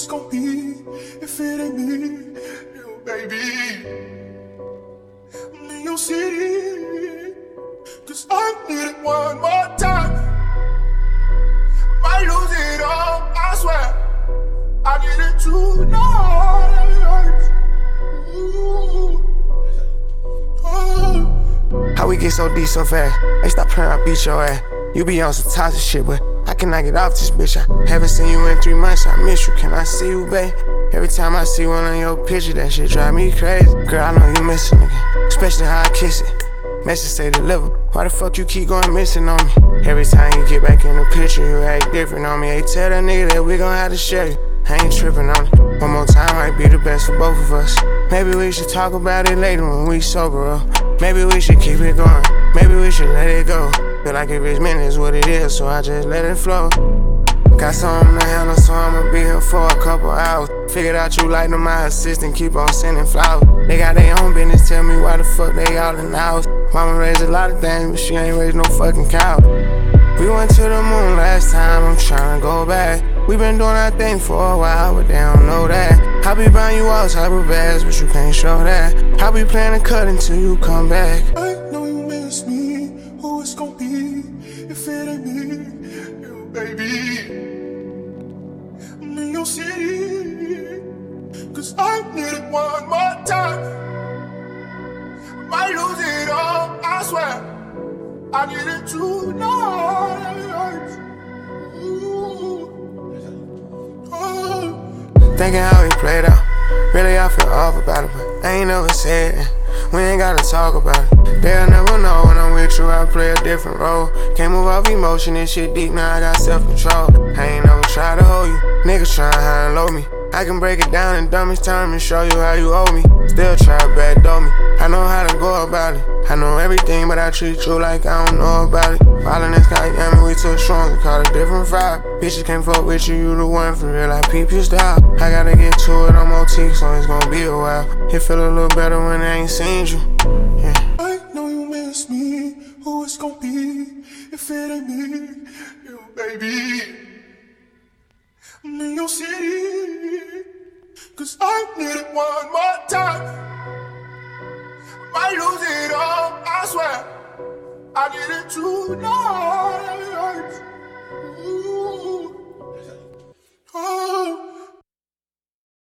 it's gon' be if it ain't me, you baby. I'm in your city, cause I need it one more time. Might lose it all, I swear. I need it tonight. Ooh. Oh. How we get so deep so fast? Hey, stop playing, I beat your ass. You be on some toxic shit, but I cannot get off this bitch. I haven't seen you in 3 months, I miss you. Can I see you, babe? Every time I see one on your picture, that shit drive me crazy. Girl, I know you missing again, especially how I kiss it. Message say deliver. Why the fuck you keep going missing on me? Every time you get back in the picture, you act different on me. Hey, tell that nigga that we gon' have to share you. I ain't tripping on it. One more time might be the best for both of us. Maybe we should talk about it later when we sober up. Maybe we should keep it going. Maybe we should let it go. Feel like if it's meant, it's what it is, so I just let it flow. Got something to handle, so I'ma be here for a couple hours. Figured out you like my assistant, keep on sending flowers. They got their own business, tell me why the fuck they all in the house. Mama raised a lot of things, but she ain't raised no fucking cow. We went to the moon last time, I'm tryna go back. We been doing our thing for a while, but they don't know that. I be buying you all type of bags, but you can't show that. I be playing a cut until you come back. I know you miss me, who it's gon' be if it ain't me, you baby. I'm in your city, cause I need it one more time. Might lose it all, I swear. I need it tonight. Ooh. Oh. Thinking how we played out. Really, I feel off about it, but I ain't never said it. We ain't gotta talk about it. They'll never know when I'm with you, I play a different role. Can't move off emotion, this shit deep, now I got self-control. I ain't never tried to hold you, niggas tryna high and low me. I can break it down in dumbest terms and show you how you owe me. Still try to backdoor me, I know how to go about it. I know everything, but I treat you like I don't know about it. Falling this guy, yeah, we too strong, we call it different vibe. Bitches can't fuck with you, you the one for real, I peep your style. I gotta get to it, I'm OT, so it's gonna be a while. It feel a little better when I ain't seen you, yeah. I know you miss me, who it's gon' be if it ain't me, you baby. I'm in your city, cause I need it one more time. Might lose it all, I swear. I need it tonight. Ooh. Oh.